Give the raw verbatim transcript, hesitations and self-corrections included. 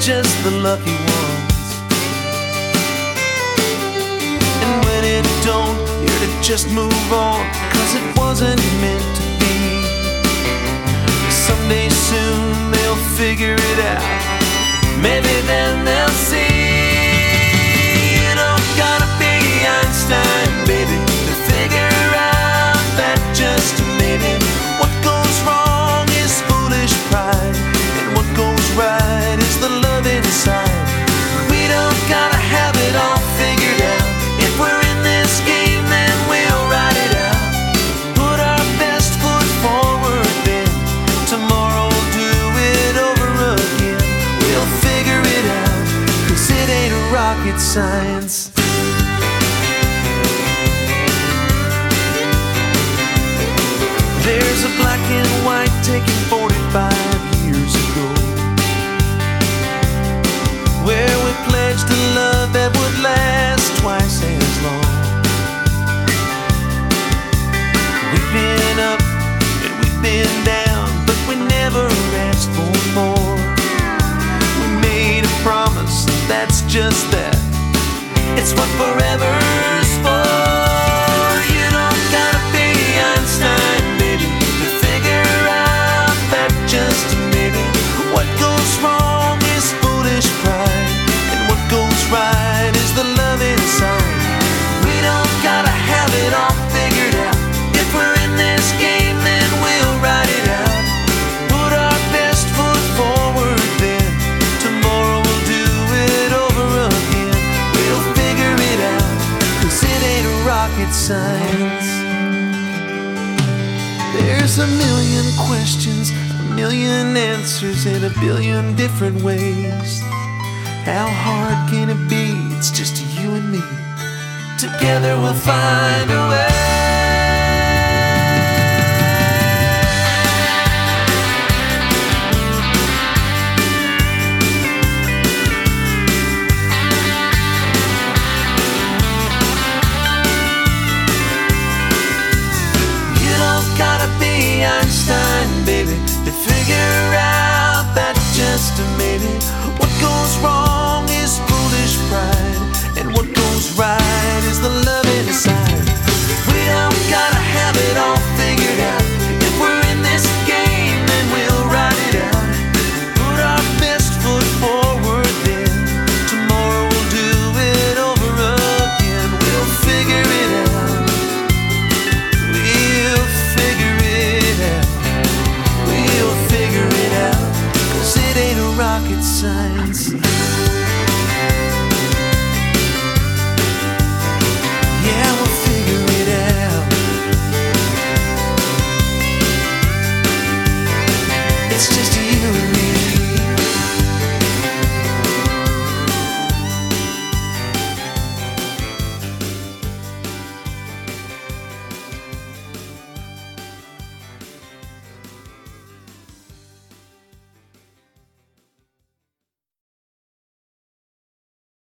just the lucky ones. And when it don't, you're to just move on, 'cause it wasn't meant to be. Someday soon they'll figure it out. Maybe then they'll see. You don't gotta be Einstein, baby, to figure out that just maybe what goes wrong is foolish pride, and what goes right is the love inside. We don't gotta have it all figured out. If we're in this game, then we'll ride it out. Put our best foot forward, then tomorrow we'll do it over again. We'll figure it out, 'cause it ain't rocket science. There's a black and white taken forty-five years ago, where we pledged a love that would last twice as long. We've been up and we've been down, but we never asked for more. We made a promise, and that's just that. It's what forever's for. You don't gotta be Einstein, baby, to figure out that just maybe what goes wrong is foolish pride, and what goes right is the love inside. We don't gotta have it all figured out. If we're in this game, then we'll ride it out. Put our best foot forward, then tomorrow we'll do it over again. We'll figure it out, 'cause it ain't rocket science. There's a million questions, a million answers in a billion different ways. How hard can it be? It's just you and me. Together we'll find a way.